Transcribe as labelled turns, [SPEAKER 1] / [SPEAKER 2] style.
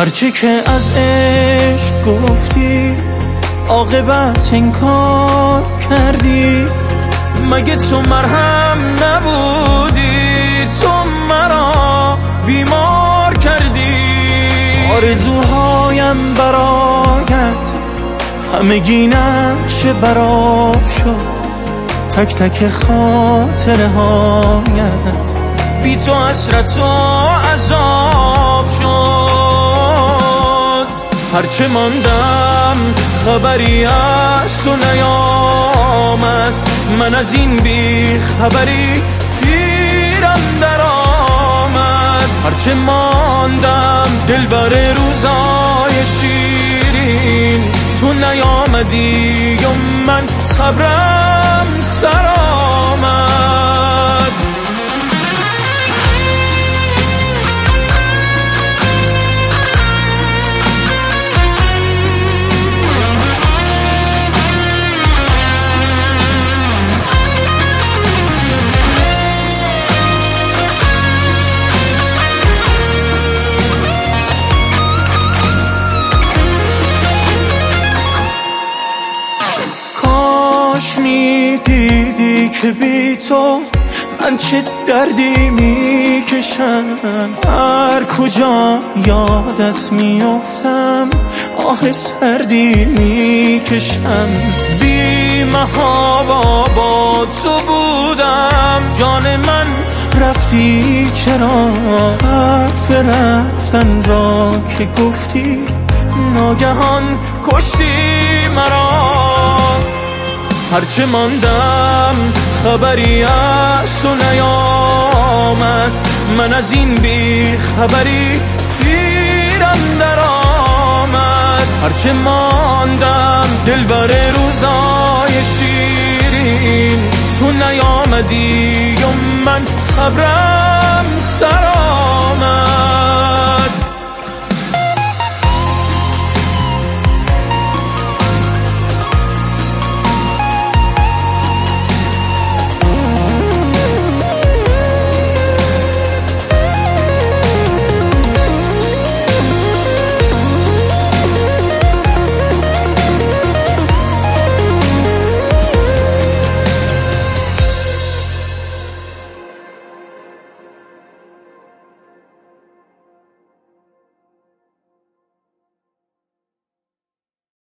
[SPEAKER 1] هرچه که از عشق گفتی عاقبت انکار کردی. مگه تو مرهم نبودی؟ تو مرا بیمار کردی. آرزوهایم برایت همگی نقش براب شد. تک تک خاطره هایت بی تو حسرت و عذاب شد. هرچه ماندم خبری از تو نیامد. من از این بی خبری پیرم در آمد. هرچه ماندم دلبر روزای شیرین. تو نیامدی و من صبرم سر آمد. کاش میدیدی که بی تو من چه دردی میکشم. هر کجا یادت میافتم آه سردی میکشم. بی محابا با تو بودم جان من رفتی چرا؟ حرف رفتن را که گفتی ناگهان کشتی مرا. هرچه ماندم خبری از تو نیامد. من از این بی خبری پیرم در آمد. هرچه ماندم دلبر روزای شیرین. تو نیامدی و من صبرم سر